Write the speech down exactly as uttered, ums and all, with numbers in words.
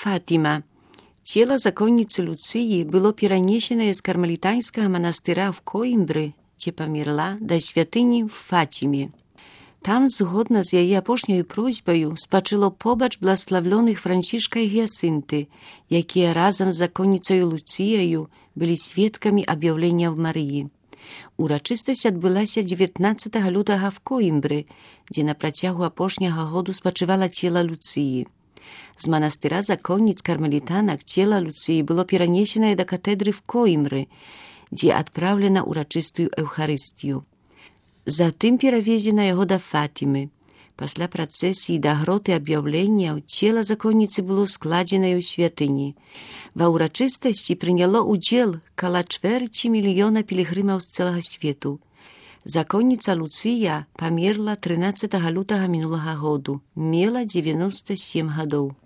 Фатима. Цела законніцы Луцыі было перанесенае з кармелітанскага манастыра в Коімбры, дзе памерла, да святыні в Фатиме. Там, згодна з яе апошняю просьбаю, спачыло побач блаславлёных Францішка і Гіяцынты, якія разам з законніцаю Луцыяю былі сведкамі аб'яўлення в Марыі. Урачыстасць адбылася дзевятнаццатага лютага в Коімбры, дзе на працягу апошняга году спачывала цела Луцыі. З манастыра законніц кармелітанак цела Луцыі было перанесенае да катедры в Коімбры, дзе адпраўлена ўрачыстую эўхарыстію. Затым перавезена яго да Фатімы. Пасля працэсіі да гроты аб'яўленняў цела законніцы было складзенае ў святыні. Ва ўрачыстасці прыняло ўдзел каля чвэрці мільёна пілігрымаў з цэлага свету. Законніца Луцыя памерла трынаццатага лютага мінулага году, мела дзевяноста сем гадоў.